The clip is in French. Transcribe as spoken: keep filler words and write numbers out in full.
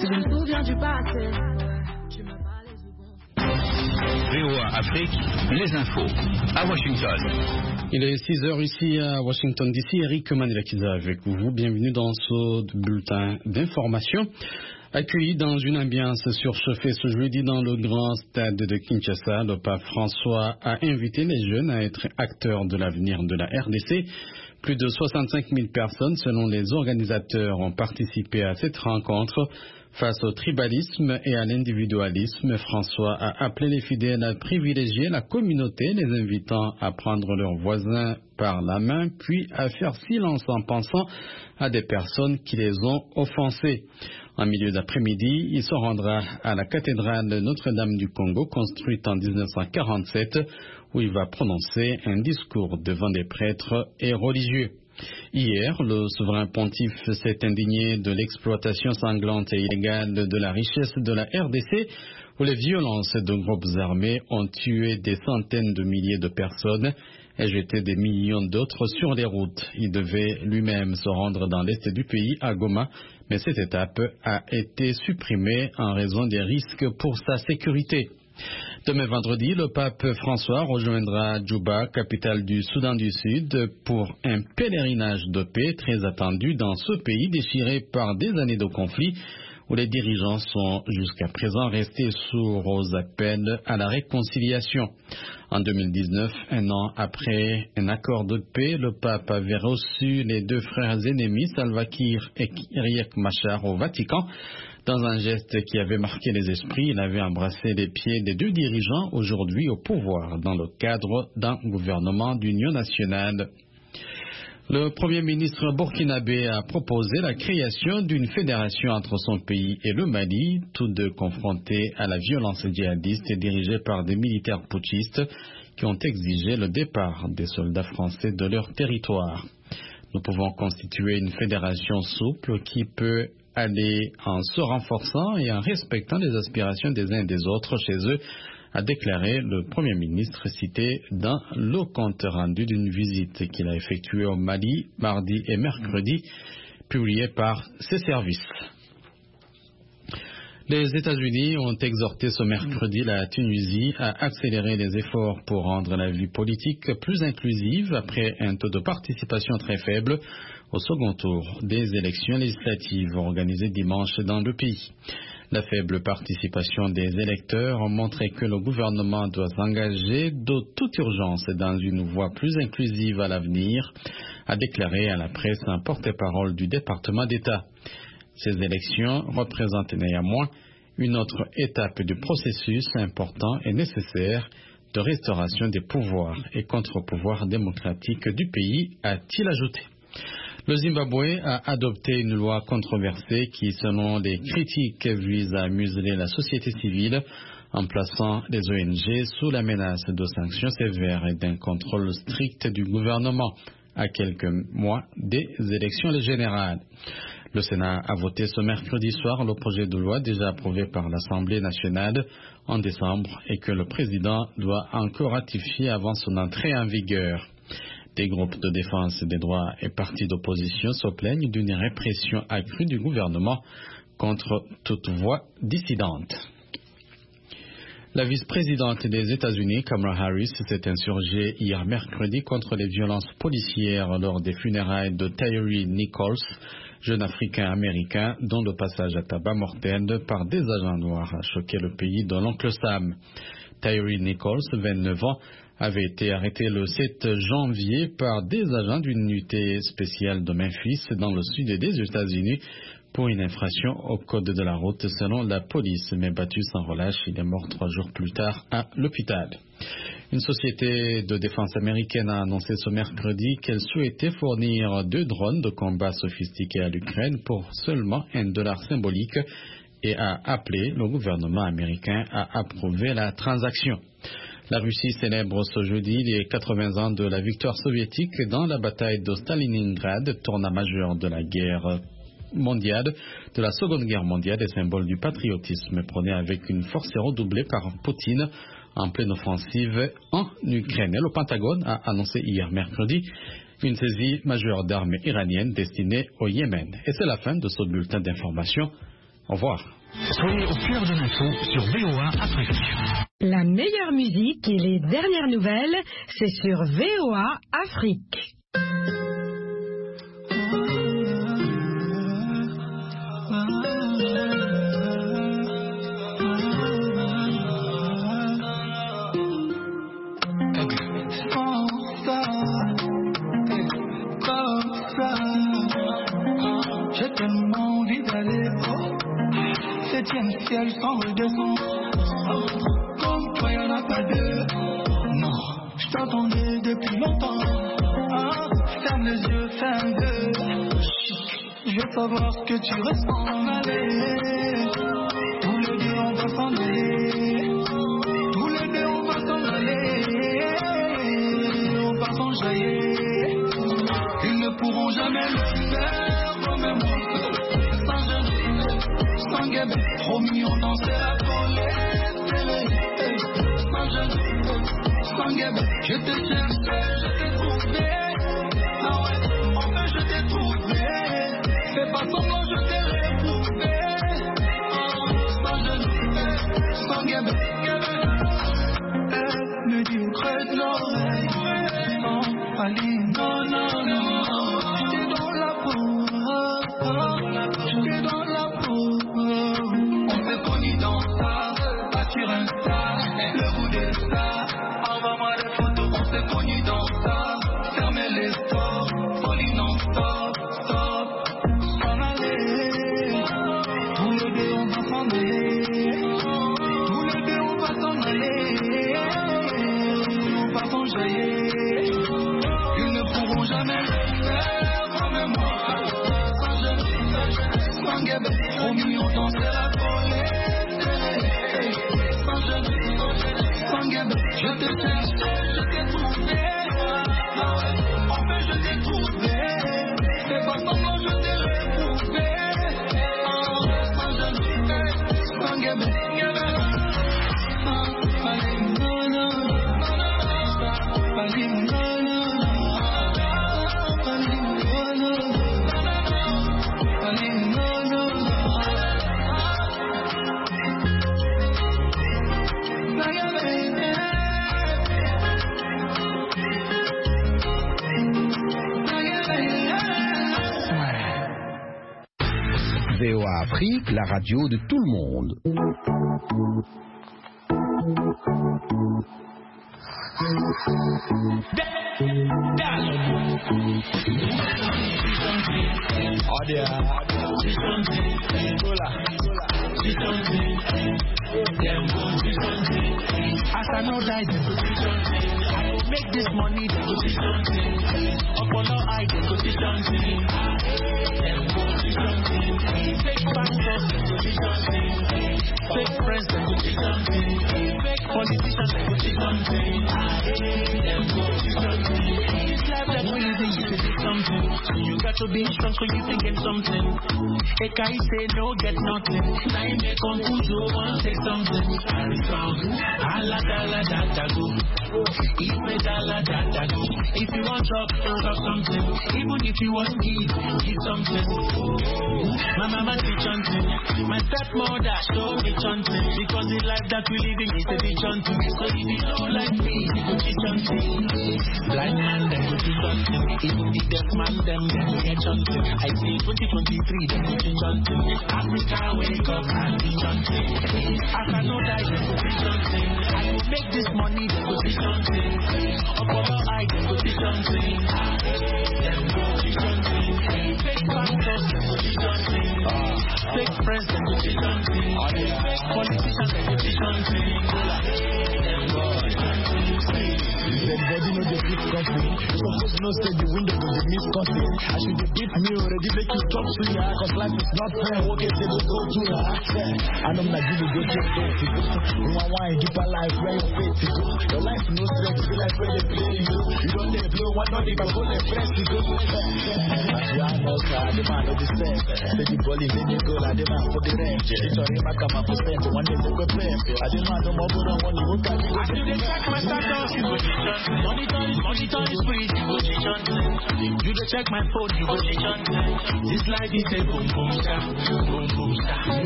Si je me souviens du passé, tu m'as pas les yeux. V O A Afrique, les infos, à Washington. Il est six heures ici à Washington D C. Eric Manelakiza avec vous. Bienvenue dans ce bulletin d'information. Accueilli dans une ambiance surchauffée ce jeudi dans le grand stade de Kinshasa, le pape François a invité les jeunes à être acteurs de l'avenir de la R D C. Plus de soixante-cinq mille personnes, selon les organisateurs, ont participé à cette rencontre. Face au tribalisme et à l'individualisme, François a appelé les fidèles à privilégier la communauté, les invitant à prendre leurs voisins par la main, puis à faire silence en pensant à des personnes qui les ont offensés. En milieu d'après-midi, il se rendra à la cathédrale Notre-Dame du Congo, construite en dix-neuf cent quarante-sept, où il va prononcer un discours devant des prêtres et religieux. Hier, le souverain pontife s'est indigné de l'exploitation sanglante et illégale de la richesse de la R D C, où les violences de groupes armés ont tué des centaines de milliers de personnes et jeté des millions d'autres sur les routes. Il devait lui-même se rendre dans l'est du pays, à Goma, mais cette étape a été supprimée en raison des risques pour sa sécurité. Demain vendredi, le pape François rejoindra Djouba, capitale du Soudan du Sud, pour un pèlerinage de paix très attendu dans ce pays déchiré par des années de conflits, où les dirigeants sont jusqu'à présent restés sourds aux appels à la réconciliation. En deux mille dix-neuf, un an après un accord de paix, le pape avait reçu les deux frères ennemis, Salva Kiir et Riek Machar, au Vatican. Dans un geste qui avait marqué les esprits, il avait embrassé les pieds des deux dirigeants aujourd'hui au pouvoir dans le cadre d'un gouvernement d'union nationale. Le Premier ministre burkinabé a proposé la création d'une fédération entre son pays et le Mali, tous deux confrontés à la violence djihadiste et dirigés par des militaires putschistes qui ont exigé le départ des soldats français de leur territoire. Nous pouvons constituer une fédération souple qui peut aller en se renforçant et en respectant les aspirations des uns et des autres chez eux, a déclaré le Premier ministre cité dans le compte rendu d'une visite qu'il a effectuée au Mali mardi et mercredi, publié par ses services. Les États-Unis ont exhorté ce mercredi la Tunisie à accélérer les efforts pour rendre la vie politique plus inclusive après un taux de participation très faible au second tour des élections législatives organisées dimanche dans le pays. La faible participation des électeurs a montré que le gouvernement doit s'engager de toute urgence dans une voie plus inclusive à l'avenir, a déclaré à la presse un porte-parole du département d'État. Ces élections représentent néanmoins une autre étape du processus important et nécessaire de restauration des pouvoirs et contre-pouvoirs démocratiques du pays, a-t-il ajouté. Le Zimbabwe a adopté une loi controversée qui, selon les critiques, vise à museler la société civile en plaçant les O N G sous la menace de sanctions sévères et d'un contrôle strict du gouvernement à quelques mois des élections générales. Le Sénat a voté ce mercredi soir le projet de loi déjà approuvé par l'Assemblée nationale en décembre et que le président doit encore ratifier avant son entrée en vigueur. Des groupes de défense des droits et partis d'opposition se plaignent d'une répression accrue du gouvernement contre toute voix dissidente. La vice-présidente des États-Unis, Kamala Harris, s'est insurgée hier mercredi contre les violences policières lors des funérailles de Tyre Nichols, jeune Africain-Américain dont le passage à tabac mortel par des agents noirs a choqué le pays de l'oncle Sam. Tyre Nichols, vingt-neuf ans, avait été arrêté le sept janvier par des agents d'une unité spéciale de Memphis dans le sud des États-Unis pour une infraction au code de la route selon la police, mais battu sans relâche, il est mort trois jours plus tard à l'hôpital. Une société de défense américaine a annoncé ce mercredi qu'elle souhaitait fournir deux drones de combat sophistiqués à l'Ukraine pour seulement un dollar symbolique et a appelé le gouvernement américain à approuver la transaction. La Russie célèbre ce jeudi les quatre-vingts ans de la victoire soviétique dans la bataille de Stalingrad, tournant majeur de la guerre mondiale, de la Seconde Guerre mondiale et symbole du patriotisme prôné avec une force redoublée par Poutine en pleine offensive en Ukraine. Et le Pentagone a annoncé hier mercredi une saisie majeure d'armes iraniennes destinées au Yémen. Et c'est la fin de ce bulletin d'information. Au revoir. Soyez au cœur de l'info sur V O A Afrique. La meilleure musique et les dernières nouvelles, c'est sur V O A Afrique. J'ai tellement envie d'aller au septième ciel sans redescendre. Comme toi y'en a pas deux. Non, je t'attendais depuis longtemps. Ah, ferme les yeux, ferme deux. Je veux savoir ce que tu ressens. Allez, tous les deux on va s'en aller. Tous les deux on va s'en aller. On va s'enjailler. Ils ne pourront jamais le faire comme moi. Sans jeune, sans guébé, promis on dansait la folie. Sans jeune, sans guébé, je te cherchais, je t'ai trouvé. Ah ouais, enfin je t'ai trouvé. Fais pas semblant, je t'ai retrouvé. Sans jeune, sans guébé, elle me dit au creux de l'oreille. Non, Ali, non, non, non. J'étais dans la peau, j'étais dans la peau. On s'est connus dans ça, pas sur Insta, le goût de ça. Envoie-moi des photos, on s'est connus dans ça. Fermez les stores, folie non-stop, stop. S'en aller, tous les deux on va s'en aller. Tous les deux on va s'en aller. On va s'enjailler. Ils ne pourront jamais le faire comme moi. Sans jeune, sans guébé, promis on dansait la folie. Sans jeune, sans guébé, je te cherchais, je t'ai trouvé. Enfin je t'ai trouvé. Fais pas semblant, je t'ai retrouvé. Sans jeune, sans guébé. Allez, non, non, allez, non, non. V O A Afrique, la radio de tout le monde. As I know that I will make this money, the position thing. Upon all I the position thing. Fake bankers, the position thing. Fake friends, the position thing. Fake politicians, the position thing. This life that we're living is a bit something. You got to be strong so you can get something. A guy say no, get nothing. Time may come to you, one say something. I found Allah, Allah, Allah, go. If me Allah, Allah, go. If you want to talk something, even if you want to give, give something. My mama teach something. My stepmother show me something. Because the life that we living is a bit something. So if you don't like me, you go teach something. Blind man, them go teach something. Even the deaf man, them, them go get something. I say twenty twenty-three, them go teach something. Africa, wake up and teach something. As I know that, them go teach something. I will make this money, them go teach something. Up on the eye, them go teach something. Them go teach something. Fake bankers, them go teach something. Fake friends, them go teach something. Fake politicians, them go teach something. Them go teach something. Everybody know the big country. Suppose no say the window go be miss country. I should be beat me already, make you talk to ya. Cause life is not fair, okay, say go go to ya. And I'm not giving good to go to go. One wine, deeper life, where your faith to go. Your life no stress, feel like where they play you. You don't let blow, one not they can go let press to go. As you are no star, the man of the set. Say the ball in the goal, and the man for the range. It's a remark, I'm a percent, one day they go play. I didn't know no more, but I want to look at you. I do the check my status, you go teach something. Money turn is money turn is free, you go teach something. You go check my phone, you go teach something. This life is a boom boom star, boom boom star.